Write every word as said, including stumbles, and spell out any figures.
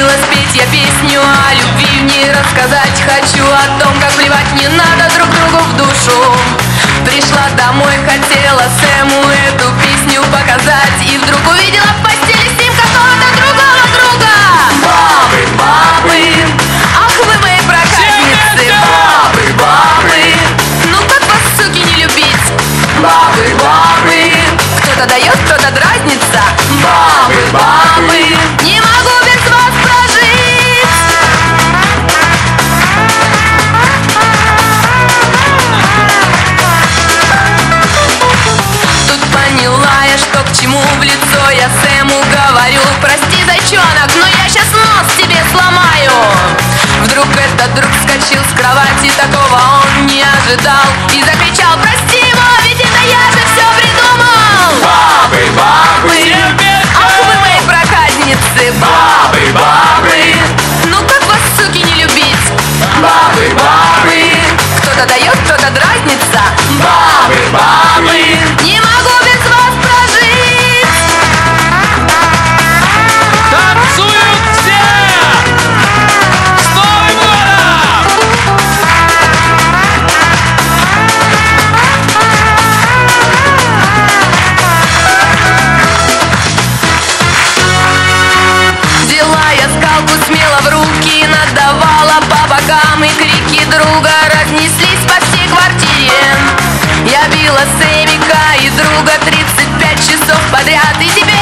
Решила спеть я песню о любви, в ней рассказать хочу о том, как плевать не надо друг другу в душу. Пришла домой, хотела Сэму эту песню показать, и вдруг увидела в постели с ним какого-то другого друга. Бабы, бабы, ах вы мои проказницы. Бабы, бабы, ну как вас, суки, не любить? Бабы, бабы, кто-то дает, кто-то дразнится. Бабы, бабы, не могу без вас прожить. Тут поняла я, что к чему, в лицо я Сэму говорю: прости, зайчонок, но я сейчас нос тебе сломаю. Вдруг этот друг вскочил с кровати, такого он не ожидал, и закричал: прости его, ведь это я же все придумал. Бабы, бабы, ах вы мои проказницы. Бабы, бабы, ну как вас, суки, не любить? Бабы, бабы, кто-то дает, кто-то дразнится. Бабы, бабы, не могу без вас прожить. Танцуют все! С Новым годом! Взяла я скалку смело в руки, надавала по бокам, и крики друга разнеслись по всей квартире. Я била Сэмика и друга тридцать пять часов подряд, и теперь